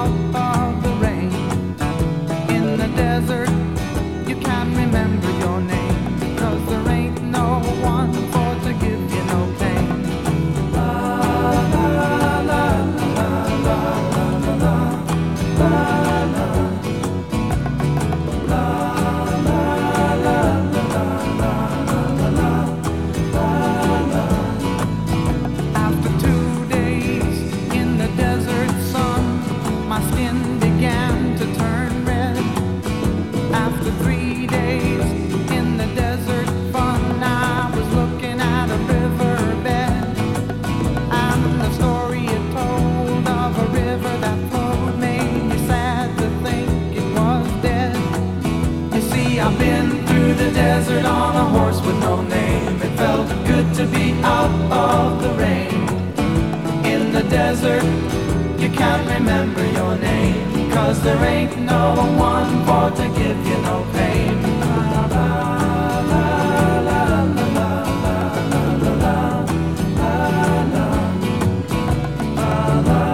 out of the rain. In the desert, you can't remember your name, 'cause there ain't no one for to give you no pain. La la la la la la la la la. After 2 days in the desert sun, my skin began to turn red. After 3 days in the desert fun, I was looking at a riverbed, and the story it told of a river that flowed made me sad to think it was dead. You see, I've been through the desert on a horse with no name. It felt good to be out of the rain. In the desert, you can't remember your name, 'cause there ain't no one for to give you no pain. La, la, la, la, la, la, la, la, la, la, la,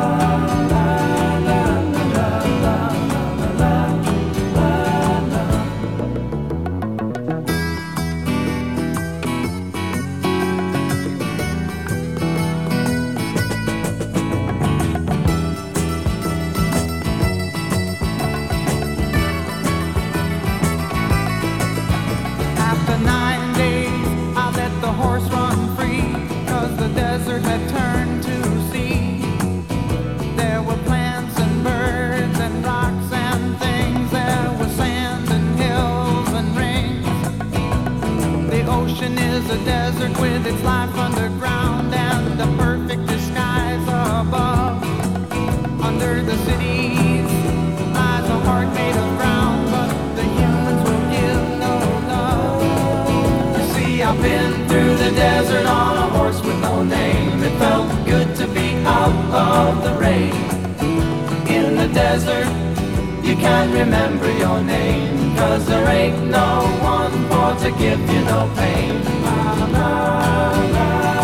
After 9 days, I let the horse run free, 'cause the desert had turned to sea. There were plants and birds and rocks and things. There was sand and hills and rings. The ocean is a desert with its life underground and the perfect disguise above. Under the cities lies a heart made of ground, but the humans will give no love. You see, I've been through the desert on a horse with no name. It felt good to be out of the rain. In the desert, you can't remember your name, 'cause there ain't no one for to give you no pain. La, la, la.